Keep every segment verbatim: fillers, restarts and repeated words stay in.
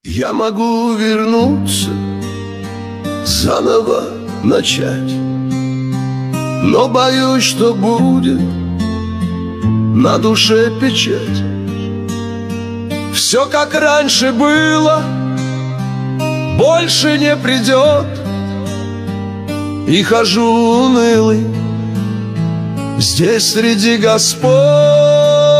Я могу вернуться, заново начать, но боюсь, что будет на душе печать. Все как раньше было, больше не придет, и хожу унылый здесь среди господ.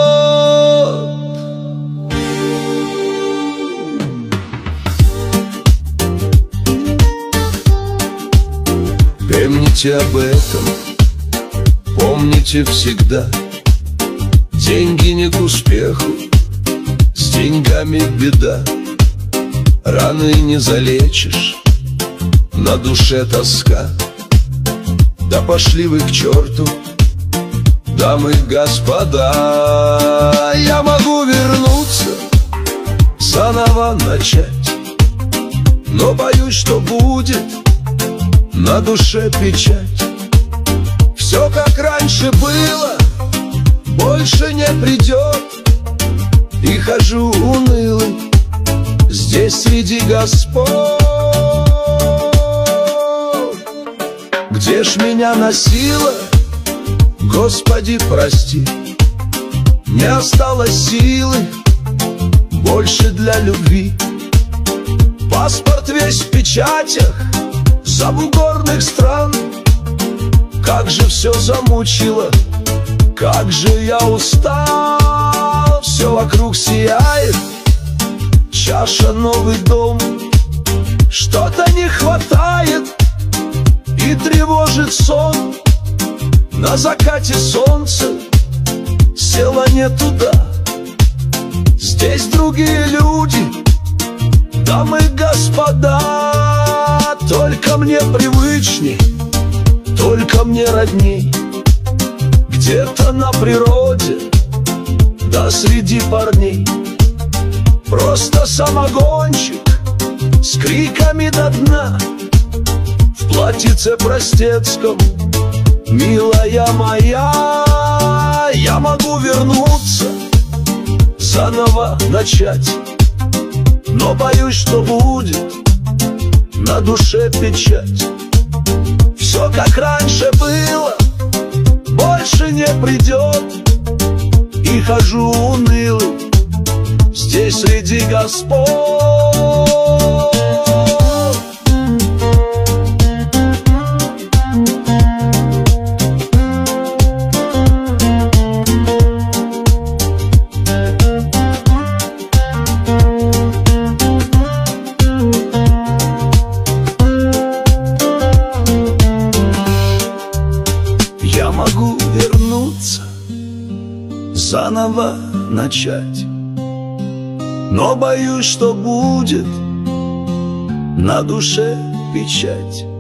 Помните об этом, помните всегда. Деньги не к успеху, с деньгами беда. Раны не залечишь, на душе тоска. Да пошли вы к черту, дамы и господа. Я могу вернуться, заново начать, но боюсь, что будет на душе печать. Все как раньше было, больше не придет, и хожу унылый здесь среди господ. Где ж меня носило, Господи, прости, не осталось силы больше для любви. Паспорт весь в печатях забугорных стран. Как же все замучило, как же я устал. Все вокруг сияет, чаша, новый дом. Что-то не хватает и тревожит сон. На закате солнце село не туда. Здесь другие люди, дамы и господа. Только мне привычней, только мне родней. Где-то на природе, да среди парней. Просто самогонщик с криками до дна, в платьице простецком, милая моя. Я могу вернуться, заново начать, но боюсь, что будет на душе печать. Все как раньше было, больше не придет, и хожу унылый здесь среди господ. Я могу вернуться, заново начать, но боюсь, что будет на душе печать.